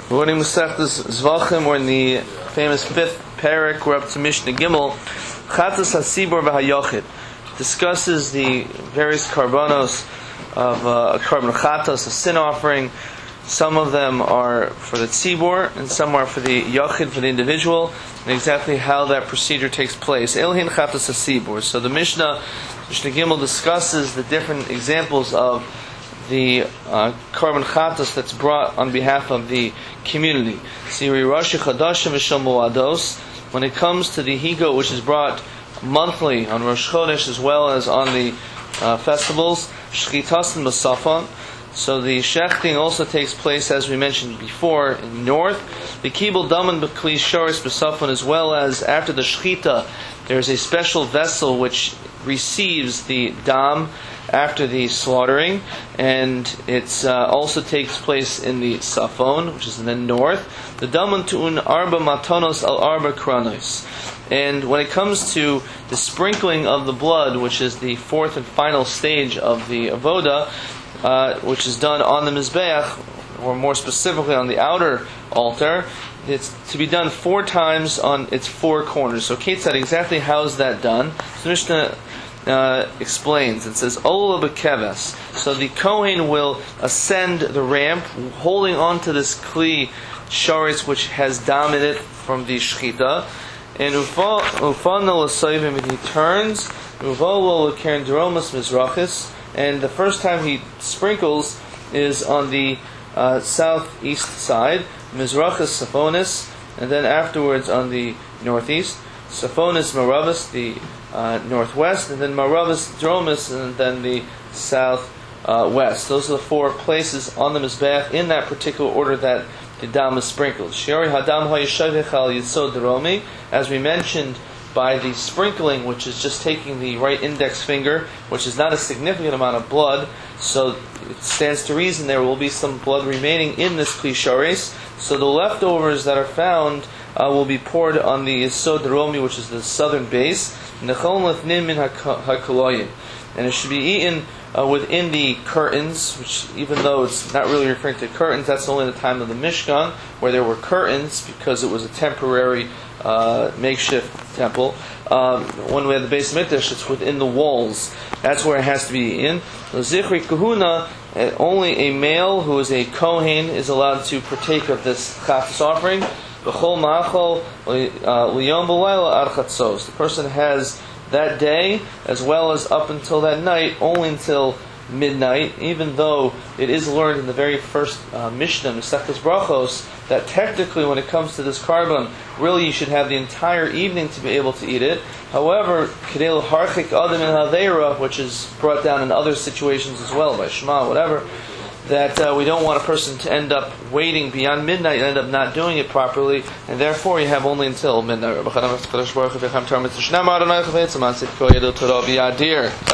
We're learning Masechtas Zvachim. We're in the famous fifth parak. We're up to Mishnah Gimel. Chatas Hasibor v'Hayochid discusses the various karbanos of a karban chatas, a sin offering. Some of them are for the tzibor, and some are for the yochid, for the individual, and exactly how that procedure takes place. Elhin chatas hasibor. So the Mishnah Gimel discusses the different examples of the karban chatas that's brought on behalf of the community. When it comes to the higo, which is brought monthly on Rosh Chodesh as well as on the festivals, shchitas b'safon. So the shechting also takes place, as we mentioned before, in the north. The kibul daman b'kli shoris b'safon, as well as after the shchita, there's a special vessel which receives the dam after the slaughtering, and it also takes place in the safon, which is in the north. The daman tu'un arba matanos al arba kranos. And when it comes to the sprinkling of the blood, which is the fourth and final stage of the avoda, which is done on the mizbeach, or more specifically on the outer altar, it's to be done 4 times on its 4 corners. So Kate said exactly how is that done. So Mishnah explains. It says Ola b'keves. So the Kohen will ascend the ramp, holding on to this kli sharis which has dam in it from the shchita. And ufana l'soivim, and he turns uvolo l'keren deromas mizrachis. And the first time he sprinkles is on the southeast side, mizrachis safonis, and then afterwards on the northeast. Safonis maravis, the northwest, and then maravis dromis, and then the southwest. Those are the 4 places on the mizbeach in that particular order that the dam is sprinkled. Shiori hadam ha'yishavich al yisod deromi, as we mentioned, by the sprinkling, which is just taking the right index finger, which is not a significant amount of blood, so it stands to reason there will be some blood remaining in this kli sharis. So the leftovers that are found will be poured on the yisod deromi, which is the southern base, and it should be eaten within the curtains, which, even though it's not really referring to curtains, that's only the time of the Mishkan, where there were curtains, because it was a temporary makeshift temple. When we have the Beis Mikdash, it's within the walls. That's where it has to be eaten. Zichri kahuna, only a male who is a kohen is allowed to partake of this chatas offering. B'chol ma'achol liyom b'layla ad chatzos. The person has that day, as well as up until that night, only until midnight, even though it is learned in the very first Mishnah, Masechtas Brachos, that technically when it comes to this karban, really you should have the entire evening to be able to eat it. However, Kedel Harchik Adam in Haveira, which is brought down in other situations as well, by Shema, whatever, that we don't want a person to end up waiting beyond midnight and end up not doing it properly, and therefore you have only until midnight.